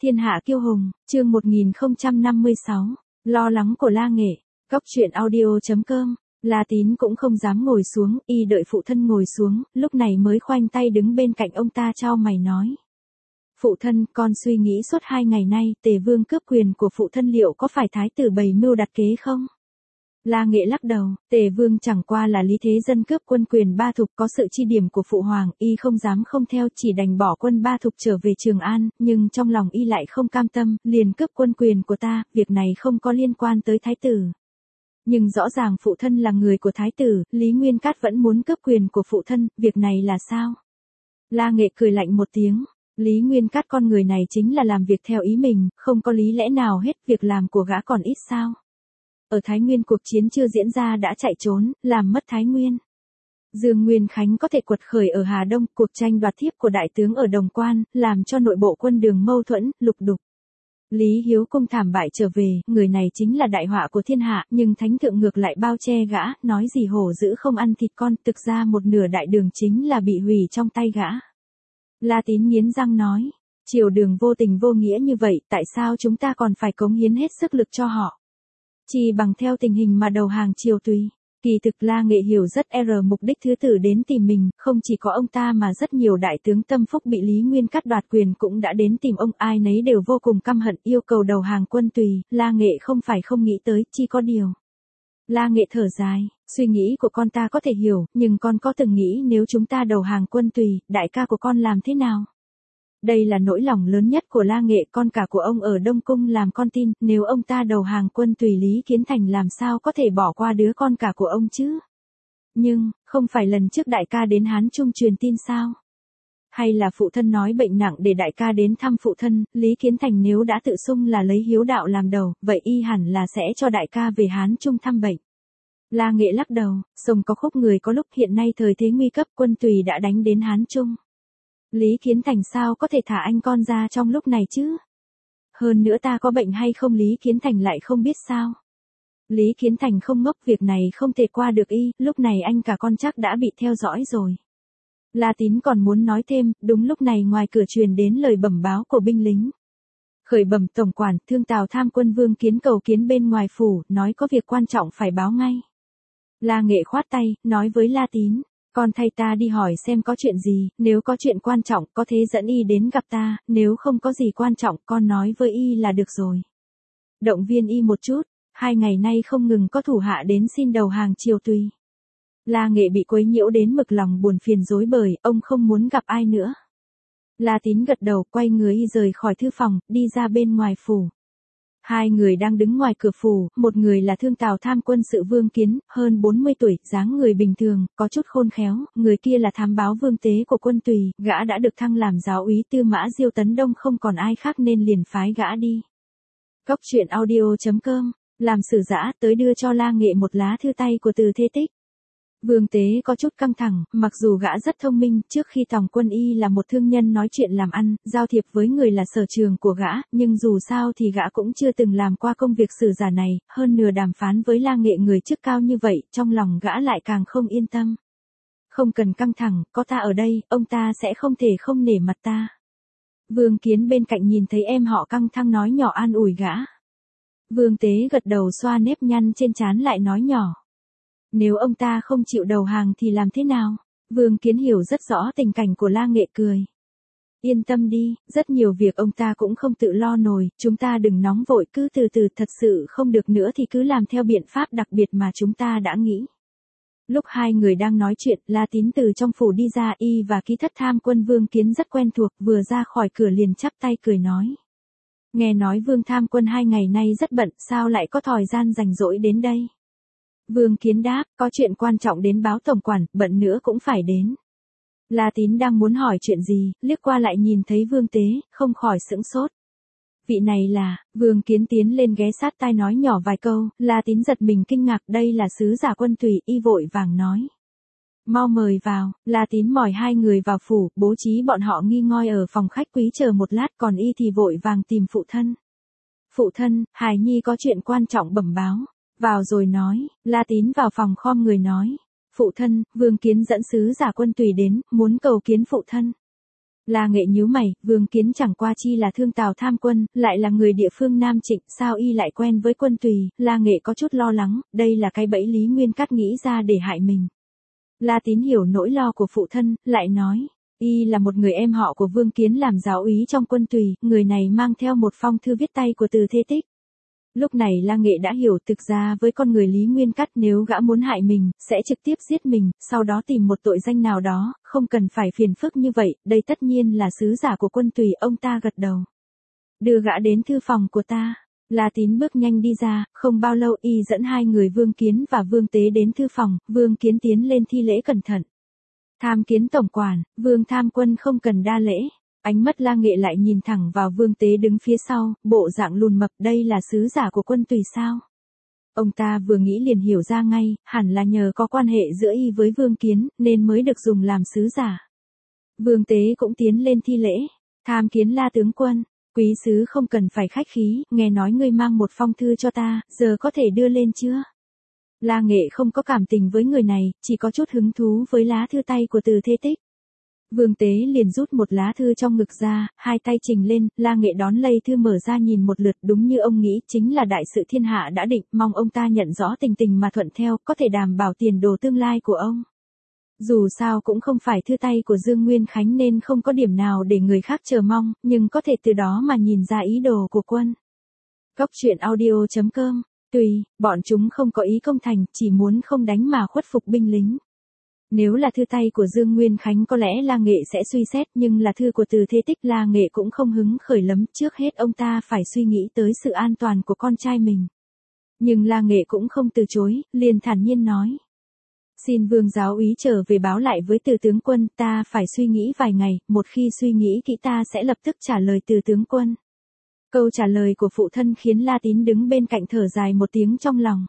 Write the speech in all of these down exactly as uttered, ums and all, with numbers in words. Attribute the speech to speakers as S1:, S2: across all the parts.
S1: Thiên hạ kiêu hùng, chương một nghìn không trăm năm mươi sáu, lo lắng của La Nghệ, góc truyện audio.com, La Tín cũng không dám ngồi xuống, y đợi phụ thân ngồi xuống, lúc này mới khoanh tay đứng bên cạnh ông ta chau mày nói. Phụ thân, con suy nghĩ suốt hai ngày nay, Tề Vương cướp quyền của phụ thân liệu có phải thái tử bày mưu đặt kế không? La Nghệ lắc đầu, Tề Vương chẳng qua là lý thế dân cướp quân quyền ba thục, có sự chi điểm của phụ hoàng, y không dám không theo, chỉ đành bỏ quân ba thục trở về Trường An, nhưng trong lòng y lại không cam tâm, liền cướp quân quyền của ta, việc này không có liên quan tới thái tử. Nhưng rõ ràng phụ thân là người của thái tử, Lý Nguyên Cát vẫn muốn cướp quyền của phụ thân, việc này là sao? La Nghệ cười lạnh một tiếng. Lý Nguyên Cát con người này chính là làm việc theo ý mình, không có lý lẽ nào hết, việc làm của gã còn ít sao? Ở Thái Nguyên cuộc chiến chưa diễn ra đã chạy trốn, làm mất Thái Nguyên. Dương Nguyên Khánh có thể quật khởi ở Hà Đông, cuộc tranh đoạt thiếp của đại tướng ở Đồng Quan, làm cho nội bộ quân Đường mâu thuẫn, lục đục. Lý Hiếu Cung thảm bại trở về, người này chính là đại họa của thiên hạ, nhưng thánh thượng ngược lại bao che gã, nói gì hổ dữ không ăn thịt con, thực ra một nửa đại đường chính là bị hủy trong tay gã. La Tín nghiến răng nói, triều Đường vô tình vô nghĩa như vậy, tại sao chúng ta còn phải cống hiến hết sức lực cho họ? Chỉ bằng theo tình hình mà đầu hàng triều tùy. Kỳ thực La Nghệ hiểu rất r mục đích thứ tử đến tìm mình, không chỉ có ông ta mà rất nhiều đại tướng tâm phúc bị Lý Nguyên Cát đoạt quyền cũng đã đến tìm ông, ai nấy đều vô cùng căm hận yêu cầu đầu hàng quân tùy, La Nghệ không phải không nghĩ tới, chỉ có điều. La Nghệ thở dài, suy nghĩ của con ta có thể hiểu, nhưng con có từng nghĩ nếu chúng ta đầu hàng quân tùy, đại ca của con làm thế nào? Đây là nỗi lòng lớn nhất của La Nghệ, con cả của ông ở Đông Cung làm con tin, nếu ông ta đầu hàng quân tùy Lý Kiến Thành làm sao có thể bỏ qua đứa con cả của ông chứ? Nhưng, không phải lần trước đại ca đến Hán Trung truyền tin sao? Hay là phụ thân nói bệnh nặng để đại ca đến thăm phụ thân, Lý Kiến Thành nếu đã tự xưng là lấy hiếu đạo làm đầu, vậy y hẳn là sẽ cho đại ca về Hán Trung thăm bệnh. La Nghệ lắc đầu, sông có khúc người có lúc, hiện nay thời thế nguy cấp, quân tùy đã đánh đến Hán Trung. Lý Kiến Thành sao có thể thả anh con ra trong lúc này chứ? Hơn nữa ta có bệnh hay không Lý Kiến Thành lại không biết sao? Lý Kiến Thành không ngốc, việc này không thể qua được y, lúc này anh cả con chắc đã bị theo dõi rồi. La Tín còn muốn nói thêm, đúng lúc này ngoài cửa truyền đến lời bẩm báo của binh lính. Khởi bẩm tổng quản, Thương Tào Tham quân Vương Kiến cầu kiến bên ngoài phủ, nói có việc quan trọng phải báo ngay. La Nghệ khoát tay, nói với La Tín. Con thay ta đi hỏi xem có chuyện gì, nếu có chuyện quan trọng, có thế dẫn y đến gặp ta, nếu không có gì quan trọng, con nói với y là được rồi. Động viên y một chút, hai ngày nay không ngừng có thủ hạ đến xin đầu hàng triều tùy. La Nghệ bị quấy nhiễu đến mực lòng buồn phiền rối bời, ông không muốn gặp ai nữa. La Tín gật đầu, quay người y rời khỏi thư phòng, đi ra bên ngoài phủ. Hai người đang đứng ngoài cửa phủ, một người là Thương Tào Tham quân sự Vương Kiến, hơn bốn mươi tuổi, dáng người bình thường, có chút khôn khéo, người kia là thám báo Vương Tế của quân tùy, gã đã được thăng làm giáo úy Tư Mã Diêu Tấn Đông, không còn ai khác nên liền phái gã đi. Góc truyện audio.com, làm sử giã tới đưa cho La Nghệ một lá thư tay của Từ Thế Tích. Vương Tế có chút căng thẳng, mặc dù gã rất thông minh, trước khi tòng quân y là một thương nhân nói chuyện làm ăn, giao thiệp với người là sở trường của gã, nhưng dù sao thì gã cũng chưa từng làm qua công việc sử giả này, hơn nửa đàm phán với La Nghệ người chức cao như vậy, trong lòng gã lại càng không yên tâm. Không cần căng thẳng, có ta ở đây, ông ta sẽ không thể không nể mặt ta. Vương Kiến bên cạnh nhìn thấy em họ căng thẳng nói nhỏ an ủi gã. Vương Tế gật đầu xoa nếp nhăn trên trán lại nói nhỏ. Nếu ông ta không chịu đầu hàng thì làm thế nào? Vương Kiến hiểu rất rõ tình cảnh của La Nghệ cười. Yên tâm đi, rất nhiều việc ông ta cũng không tự lo nổi, chúng ta đừng nóng vội, cứ từ từ, thật sự không được nữa thì cứ làm theo biện pháp đặc biệt mà chúng ta đã nghĩ. Lúc hai người đang nói chuyện, La Tín từ trong phủ đi ra, y và ký thất tham quân Vương Kiến rất quen thuộc, vừa ra khỏi cửa liền chắp tay cười nói. Nghe nói Vương Tham quân hai ngày nay rất bận, sao lại có thời gian rảnh rỗi đến đây? Vương Kiến đáp, có chuyện quan trọng đến báo tổng quản, bận nữa cũng phải đến. La Tín đang muốn hỏi chuyện gì, liếc qua lại nhìn thấy Vương Tế, không khỏi sững sốt. Vị này là, Vương Kiến tiến lên ghé sát tai nói nhỏ vài câu, La Tín giật mình kinh ngạc, đây là sứ giả quân tùy, y vội vàng nói. Mau mời vào, La Tín mời hai người vào phủ, bố trí bọn họ nghi ngơi ở phòng khách quý chờ một lát, còn y thì vội vàng tìm phụ thân. Phụ thân, Hải Nhi có chuyện quan trọng bẩm báo. Vào rồi nói, La Tín vào phòng khom người nói. Phụ thân, Vương Kiến dẫn sứ giả quân tùy đến, muốn cầu kiến phụ thân. La Nghệ nhíu mày, Vương Kiến chẳng qua chi là thương Tào Tham Quân, lại là người địa phương Nam Trịnh, sao y lại quen với Quân Tùy, La Nghệ có chút lo lắng, đây là cái bẫy Lý Nguyên Cát nghĩ ra để hại mình. La Tín hiểu nỗi lo của phụ thân, lại nói, y là một người em họ của Vương Kiến làm giáo úy trong Quân Tùy, người này mang theo một phong thư viết tay của Từ Thế Tích. Lúc này La Nghệ đã hiểu thực ra với con người Lý Nguyên Cát nếu gã muốn hại mình, sẽ trực tiếp giết mình, sau đó tìm một tội danh nào đó, không cần phải phiền phức như vậy, đây tất nhiên là sứ giả của Quân Tùy, ông ta gật đầu. Đưa gã đến thư phòng của ta. La Tín bước nhanh đi ra, không bao lâu y dẫn hai người Vương Kiến và Vương Tế đến thư phòng, Vương Kiến tiến lên thi lễ cẩn thận. Tham Kiến tổng quản, Vương Tham Quân không cần đa lễ. Ánh mắt La Nghệ lại nhìn thẳng vào Vương Tế đứng phía sau, bộ dạng lùn mập, đây là sứ giả của Quân Tùy sao? Ông ta vừa nghĩ liền hiểu ra ngay, hẳn là nhờ có quan hệ giữa y với Vương Kiến, nên mới được dùng làm sứ giả. Vương Tế cũng tiến lên thi lễ, tham kiến La tướng quân, quý sứ không cần phải khách khí, nghe nói ngươi mang một phong thư cho ta, giờ có thể đưa lên chưa? La Nghệ không có cảm tình với người này, chỉ có chút hứng thú với lá thư tay của Từ Thế Tích. Vương Tế liền rút một lá thư trong ngực ra, hai tay trình lên, La Nghệ đón lấy thư mở ra nhìn một lượt, đúng như ông nghĩ, chính là đại sự thiên hạ đã định, mong ông ta nhận rõ tình tình mà thuận theo, có thể đảm bảo tiền đồ tương lai của ông. Dù sao cũng không phải thư tay của Dương Nguyên Khánh nên không có điểm nào để người khác chờ mong, nhưng có thể từ đó mà nhìn ra ý đồ của quân. Cốc truyện audio chấm com, tùy, bọn chúng không có ý công thành, chỉ muốn không đánh mà khuất phục binh lính. Nếu là thư tay của Dương Nguyên Khánh có lẽ La Nghệ sẽ suy xét, nhưng là thư của Từ Thế Tích, La Nghệ cũng không hứng khởi lắm, trước hết ông ta phải suy nghĩ tới sự an toàn của con trai mình. Nhưng La Nghệ cũng không từ chối, liền thản nhiên nói. Xin Vương giáo úy trở về báo lại với Từ tướng quân, ta phải suy nghĩ vài ngày, một khi suy nghĩ kỹ ta sẽ lập tức trả lời Từ tướng quân. Câu trả lời của phụ thân khiến La Tín đứng bên cạnh thở dài một tiếng trong lòng.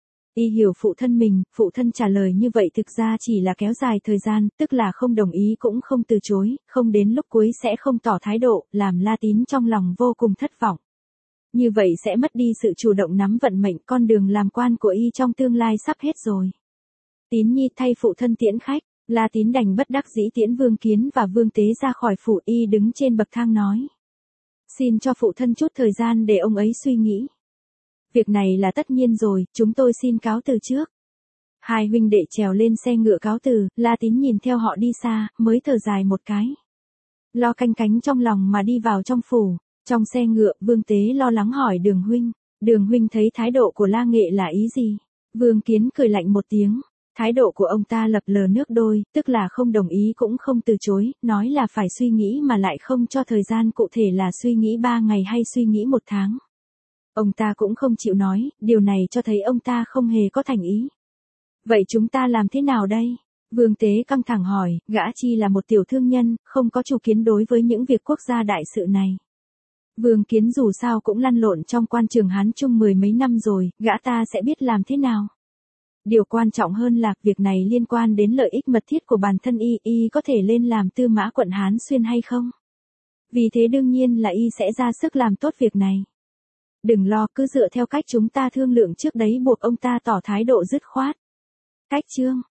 S1: Y hiểu phụ thân mình, phụ thân trả lời như vậy thực ra chỉ là kéo dài thời gian, tức là không đồng ý cũng không từ chối, không đến lúc cuối sẽ không tỏ thái độ, làm La Tín trong lòng vô cùng thất vọng. Như vậy sẽ mất đi sự chủ động nắm vận mệnh, con đường làm quan của y trong tương lai sắp hết rồi. Tín nhi thay phụ thân tiễn khách, La Tín đành bất đắc dĩ tiễn Vương Kiến và Vương Tế ra khỏi phủ, y đứng trên bậc thang nói. Xin cho phụ thân chút thời gian để ông ấy suy nghĩ. Việc này là tất nhiên rồi, chúng tôi xin cáo từ trước. Hai huynh đệ trèo lên xe ngựa cáo từ, La Tín nhìn theo họ đi xa, mới thở dài một cái. Lo canh cánh trong lòng mà đi vào trong phủ. Trong xe ngựa, Vương Tế lo lắng hỏi Đường huynh. Đường huynh thấy thái độ của La Nghệ là ý gì? Vương Kiến cười lạnh một tiếng. Thái độ của ông ta lập lờ nước đôi, tức là không đồng ý cũng không từ chối, nói là phải suy nghĩ mà lại không cho thời gian cụ thể là suy nghĩ ba ngày hay suy nghĩ một tháng. Ông ta cũng không chịu nói, điều này cho thấy ông ta không hề có thành ý. Vậy chúng ta làm thế nào đây? Vương Tế căng thẳng hỏi, gã chi là một tiểu thương nhân, không có chủ kiến đối với những việc quốc gia đại sự này. Vương Kiến dù sao cũng lăn lộn trong quan trường Hán Trung mười mấy năm rồi, gã ta sẽ biết làm thế nào. Điều quan trọng hơn là, việc này liên quan đến lợi ích mật thiết của bản thân y, y có thể lên làm tư mã quận Hán Xuyên hay không? Vì thế đương nhiên là y sẽ ra sức làm tốt việc này. Đừng lo, cứ dựa theo cách chúng ta thương lượng trước đấy, buộc ông ta tỏ thái độ dứt khoát. Cách chương